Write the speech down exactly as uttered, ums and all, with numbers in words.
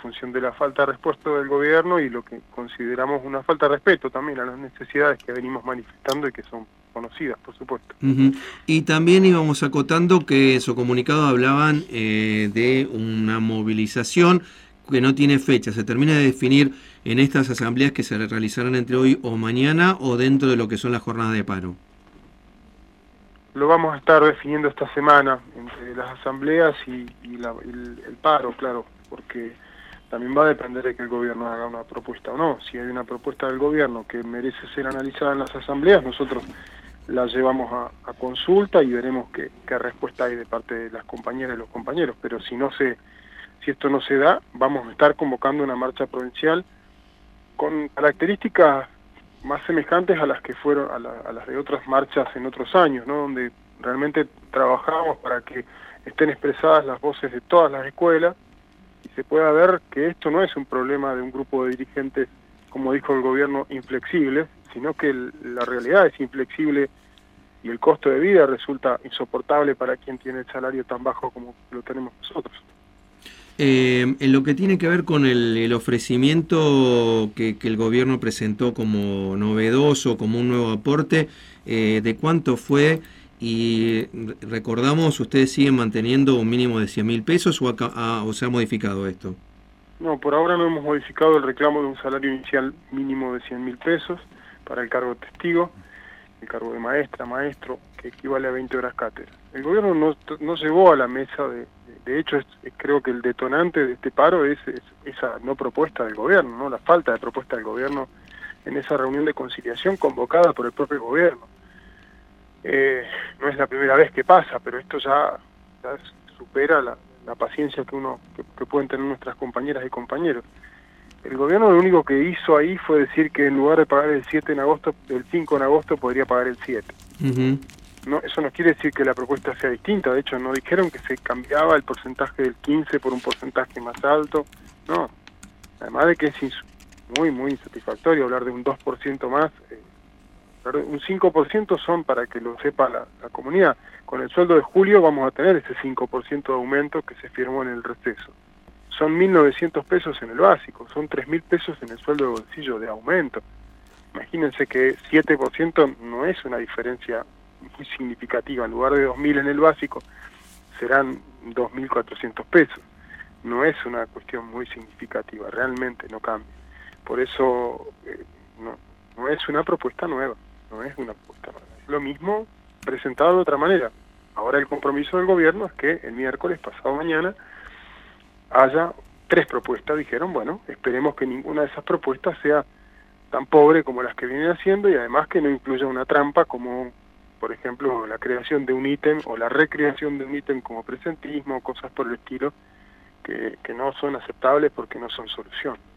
función de la falta de respuesta del gobierno y lo que consideramos una falta de respeto también a las necesidades que venimos manifestando y que son conocidas, por supuesto. Uh-huh. Y también íbamos acotando que en su comunicado hablaban eh, de una movilización que no tiene fecha, se termina de definir en estas asambleas que se realizarán entre hoy o mañana o dentro de lo que son las jornadas de paro. Lo vamos a estar definiendo esta semana entre las asambleas y, y la, el, el paro, claro, porque también va a depender de que el gobierno haga una propuesta o no. Si hay una propuesta del gobierno que merece ser analizada en las asambleas, nosotros la llevamos a, a consulta y veremos qué, qué respuesta hay de parte de las compañeras y los compañeros. Pero si no se, si esto no se da, vamos a estar convocando una marcha provincial con características más semejantes a las que fueron a, la, a las de otras marchas en otros años, ¿no? Donde realmente trabajamos para que estén expresadas las voces de todas las escuelas y se pueda ver que esto no es un problema de un grupo de dirigentes, como dijo el gobierno, inflexibles, sino que el, la realidad es inflexible y el costo de vida resulta insoportable para quien tiene el salario tan bajo como lo tenemos nosotros. Eh, en lo que tiene que ver con el, el ofrecimiento que, que el gobierno presentó como novedoso, como un nuevo aporte, eh, ¿de cuánto fue? Y recordamos, ¿ustedes siguen manteniendo un mínimo de cien mil pesos o, acá, ah, o se ha modificado esto? No, por ahora no hemos modificado el reclamo de un salario inicial mínimo de cien mil pesos para el cargo de testigo, el cargo de maestra, maestro, que equivale a veinte horas cátedra. El gobierno no, no llevó a la mesa de... De hecho, es, creo que el detonante de este paro es, es esa no propuesta del gobierno, no la falta de propuesta del gobierno en esa reunión de conciliación convocada por el propio gobierno. Eh, no es la primera vez que pasa, pero esto ya, ya supera la, la paciencia que uno que, que pueden tener nuestras compañeras y compañeros. El gobierno lo único que hizo ahí fue decir que en lugar de pagar el siete en agosto, el cinco en agosto podría pagar el siete. Uh-huh. No, eso no quiere decir que la propuesta sea distinta, de hecho no dijeron que se cambiaba el porcentaje del quince por un porcentaje más alto, no, además de que es muy muy insatisfactorio hablar de un dos por ciento más, eh, un cinco por ciento son, para que lo sepa la, la comunidad, con el sueldo de julio vamos a tener ese cinco por ciento de aumento que se firmó en el receso, son mil novecientos pesos en el básico, son tres mil pesos en el sueldo de bolsillo de aumento, imagínense que siete por ciento no es una diferencia muy significativa, en lugar de dos mil en el básico, serán dos mil cuatrocientos pesos. No es una cuestión muy significativa, realmente no cambia. Por eso eh, no, no es una propuesta nueva, no es una propuesta nueva. Es lo mismo presentado de otra manera. Ahora el compromiso del gobierno es que el miércoles, pasado mañana, haya tres propuestas. Dijeron, bueno, esperemos que ninguna de esas propuestas sea tan pobre como las que vienen haciendo y además que no incluya una trampa como, por ejemplo, la creación de un ítem o la recreación de un ítem como presentismo, cosas por el estilo, que, que no son aceptables porque no son solución.